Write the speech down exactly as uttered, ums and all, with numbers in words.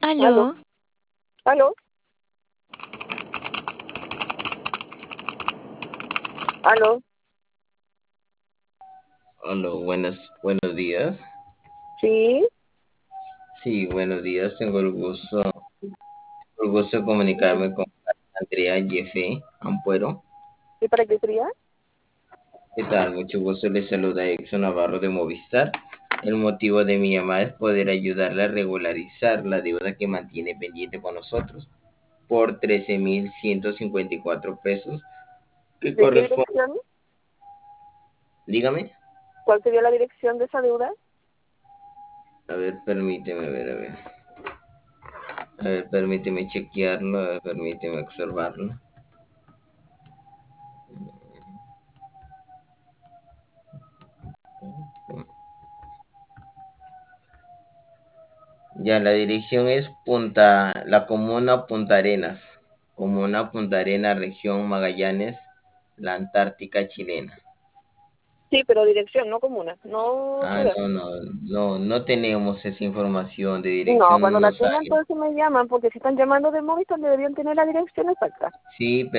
Aló, Aló, aló, aló, Hola, buenas, buenos días. sí, Sí, buenos días. Tengo el gusto, el gusto de comunicarme con Andrea Jefe Ampuero. ¿y para qué sería? ¿Qué tal? Mucho gusto. Les saluda Exxon Navarro de Movistar. El motivo de mi llamada es poder ayudarle a regularizar la deuda que mantiene pendiente con nosotros por trece mil ciento cincuenta y cuatro pesos que ¿De qué corresponde. dirección? Dígame. ¿Cuál sería la dirección de esa deuda? A ver, permíteme, a ver, a ver. A ver, permíteme chequearlo, a ver, permíteme observarlo. Ya, la dirección es Punta, la comuna Punta Arenas, comuna Punta Arenas, región Magallanes, la Antártica chilena. Sí, pero dirección, no comuna, no Ah, ciudad. no, no, no, no tenemos esa información de No, dirección, no cuando la nos tengan, sale. entonces me llaman, porque si están llamando de Movistar deberían tener la dirección exacta. Sí,